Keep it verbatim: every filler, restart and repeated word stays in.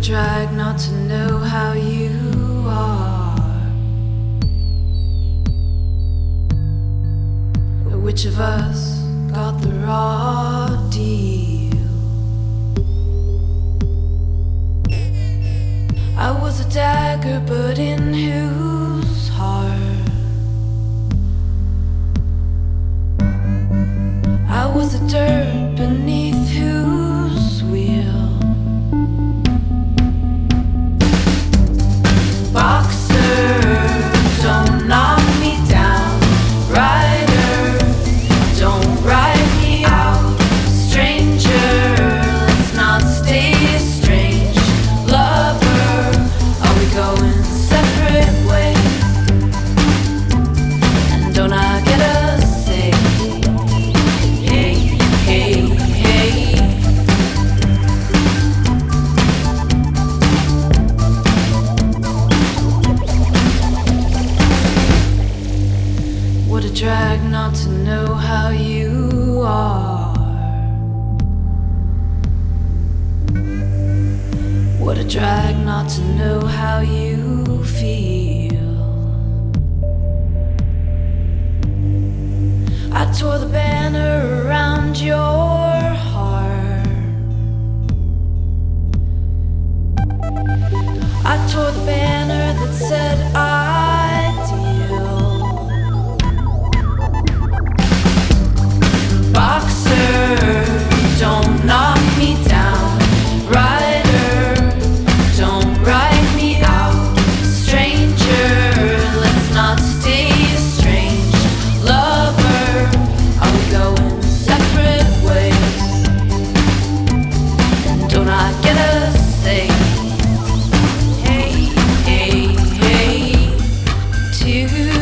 drag not to know how you are. Which of us got the raw deal? I was a dagger, but in whose heart? I was the dirt beneath whose wheel? Boxer, don't knock me down. Rider, don't ride me out. Stranger, let's not stay estranged. Lover, are we going separate ways? And don't I get a say? Hey, hey, hey. What a drag not to know how you are. What a drag not to know how you feel. I tore the banner around your heart. I tore the banner that said ideal. Boxer, don't knock me down. Rider, don't ride me out. Stranger, let's not stay estranged. Lover, are we going separate ways? And don't I get a say? Hey, hey, hey, to